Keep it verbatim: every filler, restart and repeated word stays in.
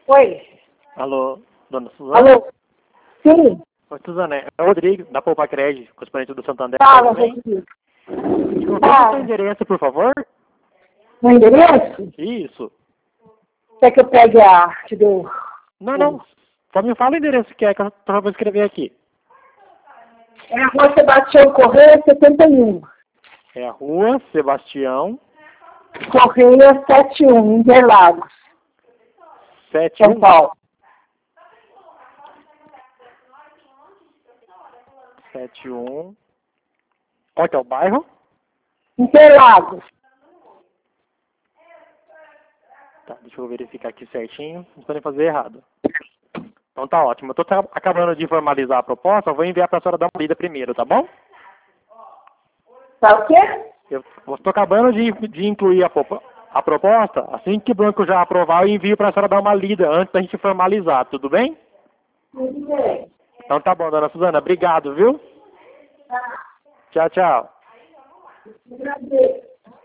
Oi. Alô, dona Suzana? Alô? Sim. Oi, Suzana, é o Rodrigo, da Poupa Crédito, correspondente do Santander. Fala, Tudo bem? Rodrigo. Desculpa, Fala. o seu endereço, por favor? O endereço? Isso. Quer que eu pegue a... Te dou... Não, não. Só me fala o endereço que é, que eu só vou escrever aqui. É a Rua Sebastião Correia, setenta e um. É a Rua Sebastião Correia setenta e um, Interlagos, setenta e um. São Paulo. setenta e um. Qual que é o bairro? Interlagos. Tá, deixa eu verificar aqui certinho. Não podem fazer errado. Então tá ótimo. Eu tô tra- acabando de formalizar a proposta, eu vou enviar pra senhora dar uma lida primeiro, tá bom? Tá o quê? Eu estou acabando de, de incluir a, propo- a proposta. Assim que o banco já aprovar, eu envio pra senhora dar uma lida antes da gente formalizar, tudo bem? Tudo bem. Então tá bom, dona Suzana. Obrigado, viu? Tá. Tchau, tchau. Agradeço.